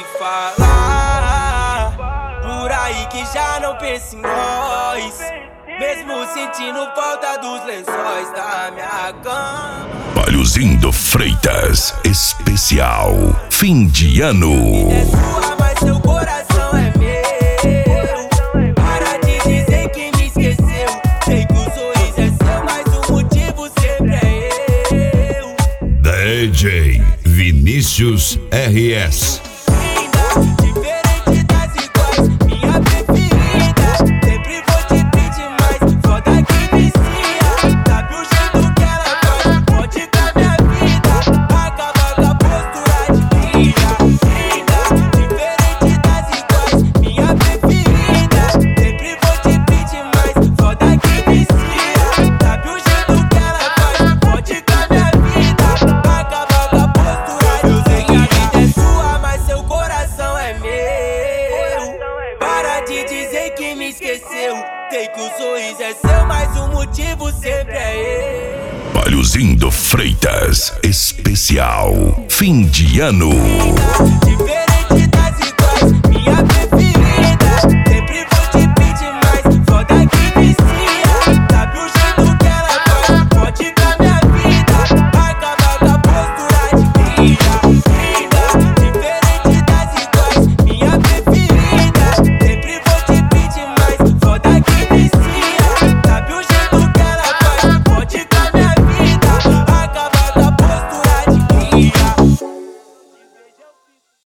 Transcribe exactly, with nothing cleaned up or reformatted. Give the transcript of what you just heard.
falar por aí que já não pensa em nós, mesmo sentindo falta dos lençóis da minha cama. Palhozinho Freitas, especial fim de ano. É sua, mas seu coração é meu. Para de dizer que me esqueceu. Sei que o sorriso é seu, mas o motivo sempre é eu. D J Vinícius R S. Diferente das iguais, minha preferida. Sempre vou te pedir mais, foda que vicia. Sabe o jeito que ela faz, pode dar minha vida. Acaba com a postura de cria. Diferente das iguais, minha preferida. Sempre vou te pedir mais, foda que vicia. Sabe o jeito que ela faz, pode dar minha vida. Acaba com a postura de cria. A vida é sua, mas seu coração é meu. Para de dizer que me esqueceu. Sei que o sorriso é seu, mas o motivo sempre é eu. Palhozinho Freitas, especial fim de ano. Diferente